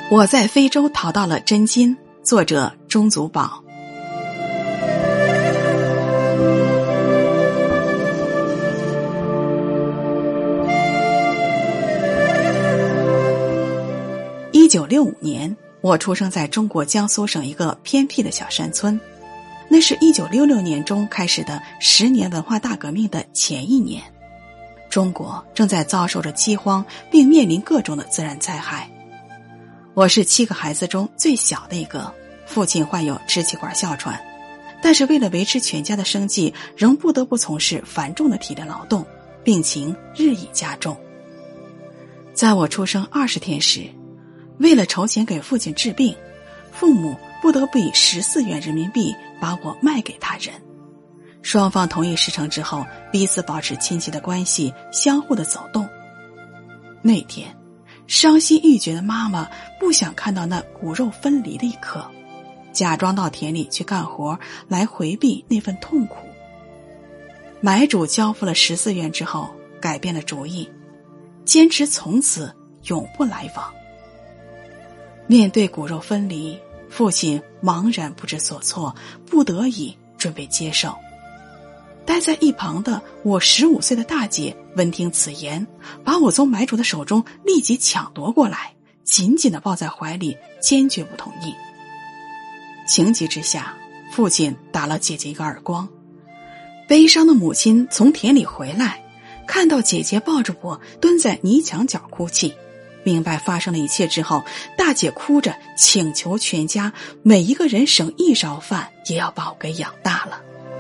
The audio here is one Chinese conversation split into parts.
我在非洲淘到了真金，作者钟祖宝。1965年，我出生在中国江苏省一个偏僻的小山村，那是1966年中开始的10年文化大革命的前一年。中国正在遭受着饥荒，并面临各种的自然灾害。我是7个孩子中最小的一个，父亲患有支气管哮喘，但是为了维持全家的生计，仍不得不从事繁重的体力劳动，病情日益加重。在我出生20天时，为了筹钱给父亲治病，父母不得不以14元人民币把我卖给他人。双方同意事成之后，彼此保持亲戚的关系，相互的走动。那天伤心欲绝的妈妈不想看到那骨肉分离的一刻，假装到田里去干活来回避那份痛苦。买主交付了14元之后，改变了主意，坚持从此永不来往。面对骨肉分离，父亲茫然不知所措，不得已准备接受。待在一旁的我15岁的大姐闻听此言，把我从买主的手中立即抢夺过来，紧紧地抱在怀里，坚决不同意。情急之下，父亲打了姐姐一个耳光。悲伤的母亲从田里回来，看到姐姐抱着我蹲在泥墙角哭泣，明白发生了一切之后，大姐哭着请求全家每一个人省1勺饭，也要把我给养大了。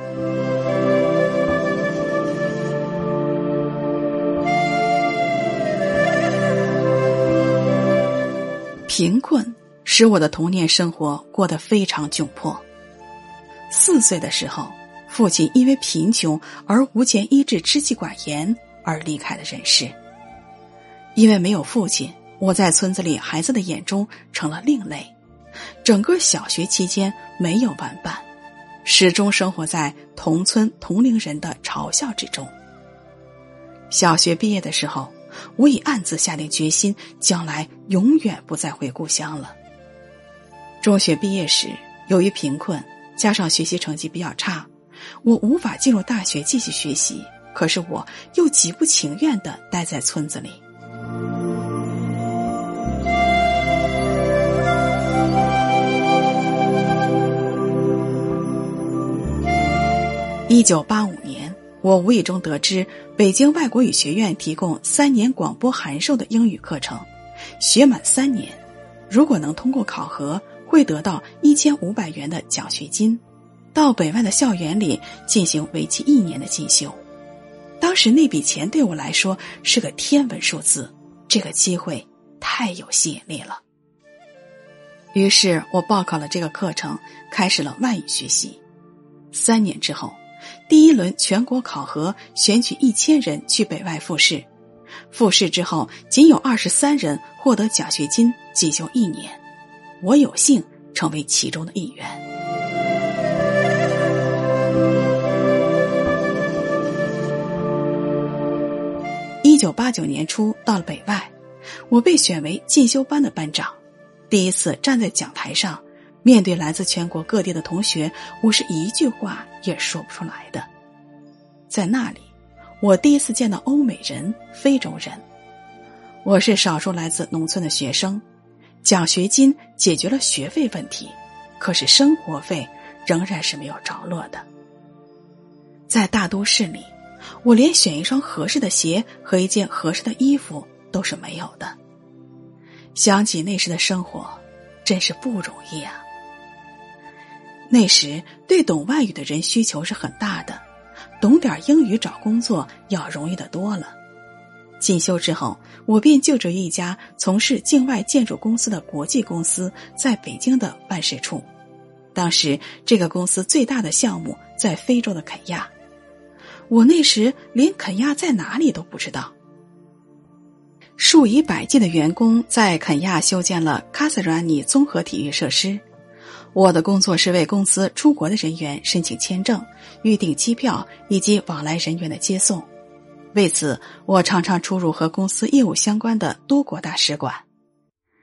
贫困使我的童年生活过得非常窘迫。4岁的时候，父亲因为贫穷而无钱医治支气管炎而离开了人世。因为没有父亲，我在村子里孩子的眼中成了另类，整个小学期间没有玩伴，始终生活在同村同龄人的嘲笑之中。小学毕业的时候，我已暗自下定决心，将来永远不再回故乡了。中学毕业时，由于贫困加上学习成绩比较差，我无法进入大学继续学习，可是我又极不情愿地待在村子里。1985年，我无意中得知北京外国语学院提供3年广播函授的英语课程，学满3年，如果能通过考核，会得到1500元的奖学金，到北外的校园里进行为期1年的进修。当时那笔钱对我来说是个天文数字，这个机会太有吸引力了。于是我报考了这个课程，开始了外语学习。3年之后，第1轮全国考核选取1000人去北外复试，复试之后仅有23人获得奖学金进修1年，我有幸成为其中的一员。1989年初到了北外，我被选为进修班的班长，第一次站在讲台上，面对来自全国各地的同学，我是一句话也说不出来的。在那里，我第一次见到欧美人、非洲人。我是少数来自农村的学生，奖学金解决了学费问题，可是生活费仍然是没有着落的。在大都市里，我连选一双合适的鞋和一件合适的衣服都是没有的。想起那时的生活，真是不容易啊。那时对懂外语的人需求是很大的，懂点英语找工作要容易得多了。进修之后，我便就职于一家从事境外建筑公司的国际公司在北京的办事处。当时这个公司最大的项目在非洲的肯亚，我那时连肯亚在哪里都不知道。数以百计的员工在肯亚修建了卡萨拉尼综合体育设施。我的工作是为公司出国的人员申请签证、预订机票以及往来人员的接送。为此，我常常出入和公司业务相关的多国大使馆。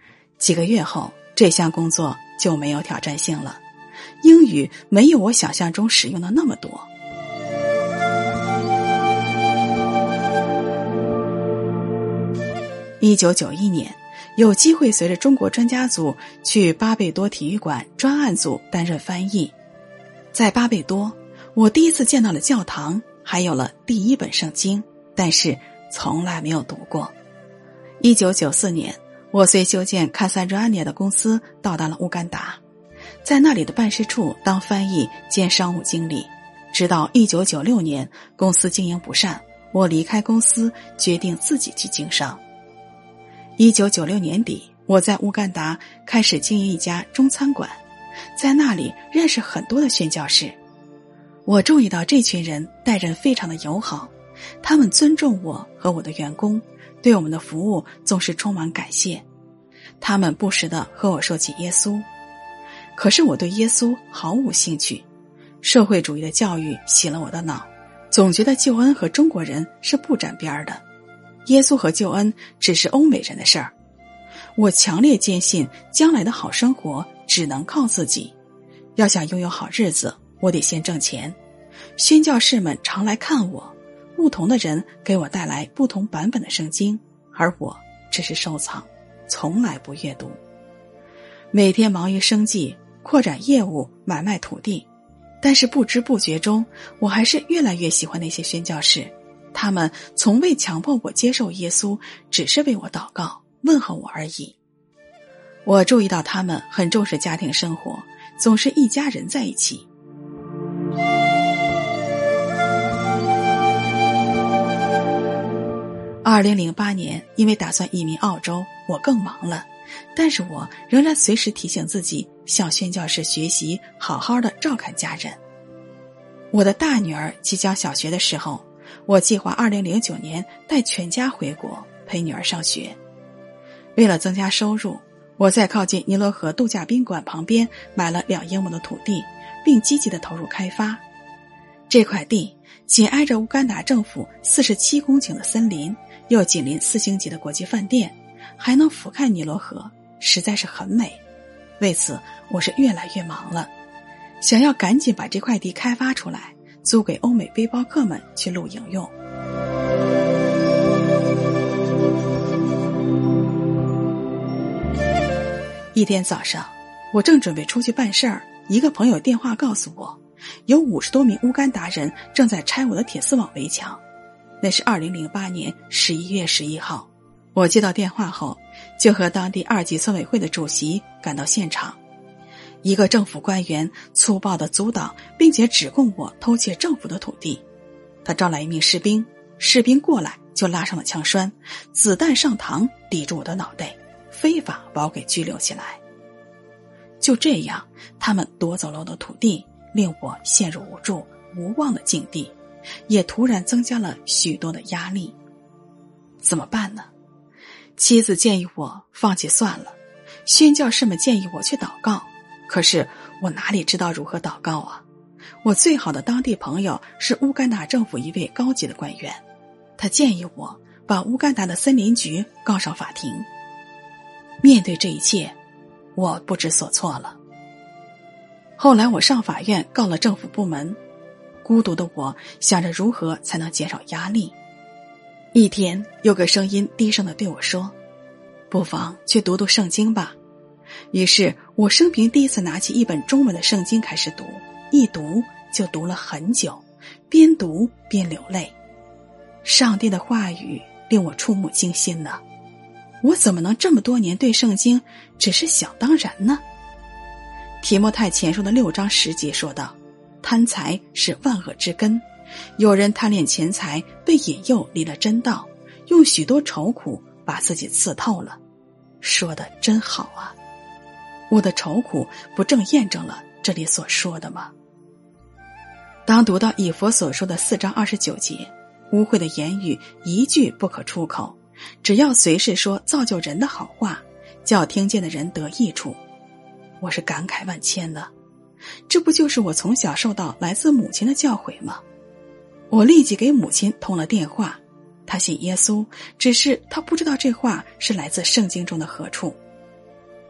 几个月后，这项工作就没有挑战性了，英语没有我想象中使用的那么多。1991年，有机会随着中国专家组去巴贝多体育馆专案组担任翻译。在巴贝多，我第一次见到了教堂，还有了第一本圣经，但是从来没有读过。1994年，我随修建卡萨瑞安涅的公司到达了乌干达，在那里的办事处当翻译兼商务经理，直到1996年公司经营不善，我离开公司，决定自己去经商。1996年底，我在乌干达开始经营一家中餐馆，在那里认识很多的宣教士。我注意到这群人待人非常的友好，他们尊重我和我的员工，对我们的服务总是充满感谢。他们不时地和我说起耶稣，可是我对耶稣毫无兴趣。社会主义的教育洗了我的脑，总觉得救恩和中国人是不沾边的，耶稣和救恩只是欧美人的事儿。我强烈坚信将来的好生活只能靠自己，要想拥有好日子，我得先挣钱。宣教士们常来看我，不同的人给我带来不同版本的圣经，而我只是收藏，从来不阅读。每天忙于生计，扩展业务，买卖土地，但是不知不觉中，我还是越来越喜欢那些宣教士。他们从未强迫我接受耶稣，只是为我祷告，问候我而已。我注意到他们很重视家庭生活，总是一家人在一起。2008年，因为打算移民澳洲，我更忙了，但是我仍然随时提醒自己向宣教士学习，好好的照看家人。我的大女儿即将小学的时候，我计划2009年带全家回国陪女儿上学。为了增加收入，我在靠近尼罗河度假宾馆旁边买了2英亩的土地，并积极地投入开发。这块地紧挨着乌干达政府47公顷的森林，又紧邻4星级的国际饭店，还能俯瞰尼罗河，实在是很美。为此，我是越来越忙了，想要赶紧把这块地开发出来，租给欧美背包客们去露营用。一天早上，我正准备出去办事儿，一个朋友电话告诉我，有50多名乌干达人正在拆我的铁丝网围墙。那是2008年11月11号。我接到电话后，就和当地2级村委会的主席赶到现场。一个政府官员粗暴地阻挡并且指控我偷窃政府的土地。他招来一名士兵，士兵过来就拉上了枪栓，子弹上膛抵住我的脑袋，非法把我给拘留起来。就这样，他们夺走了我的土地，令我陷入无助无望的境地，也突然增加了许多的压力。怎么办呢？妻子建议我放弃算了，宣教士们建议我去祷告，可是我哪里知道如何祷告啊？我最好的当地朋友是乌干达政府一位高级的官员，他建议我把乌干达的森林局告上法庭。面对这一切，我不知所措了。后来我上法院告了政府部门，孤独的我想着如何才能减少压力。一天，有个声音低声地对我说，不妨去读读圣经吧。于是我生平第一次拿起一本中文的圣经开始读，一读就读了很久，边读边流泪。上帝的话语令我触目惊心呢，我怎么能这么多年对圣经只是想当然呢？提摩太前书的6章10节说道，贪财是万恶之根，有人贪恋钱财，被引诱离了真道，用许多愁苦把自己刺透了。说的真好啊，我的愁苦不正验证了这里所说的吗？当读到以弗所说的4章29节，污秽的言语一句不可出口，只要随时说造就人的好话，叫听见的人得益处，我是感慨万千的。这不就是我从小受到来自母亲的教诲吗？我立即给母亲通了电话，她信耶稣，只是她不知道这话是来自圣经中的何处。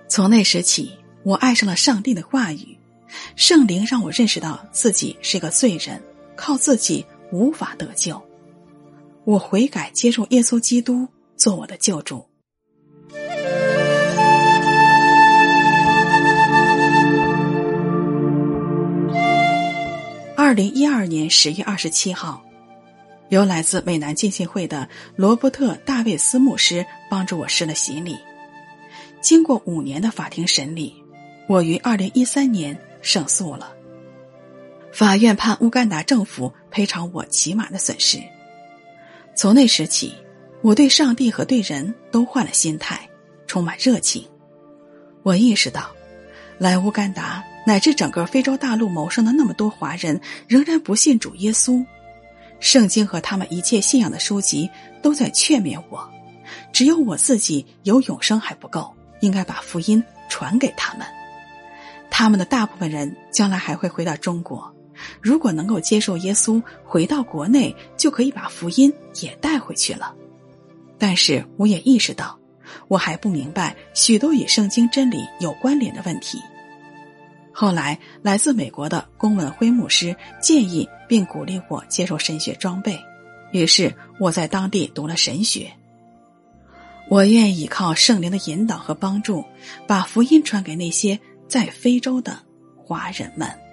从那时起，我爱上了上帝的话语，圣灵让我认识到自己是个罪人，靠自己无法得救。我悔改，接受耶稣基督做我的救主。2012年10月27号，由来自美南浸信会的罗伯特·大卫斯牧师帮助我施了洗礼。经过5年的法庭审理，我于2013年胜诉了。法院判乌干达政府赔偿我起码的损失。从那时起，我对上帝和对人都换了心态，充满热情。我意识到，来乌干达乃至整个非洲大陆谋生的那么多华人仍然不信主耶稣，圣经和他们一切信仰的书籍都在劝勉我，只有我自己有永生还不够，应该把福音传给他们。他们的大部分人将来还会回到中国，如果能够接受耶稣，回到国内就可以把福音也带回去了。但是我也意识到，我还不明白许多与圣经真理有关联的问题。后来来自美国的龚文辉牧师建议并鼓励我接受神学装备，于是我在当地读了神学。我愿意依靠圣灵的引导和帮助，把福音传给那些在非洲的华人们。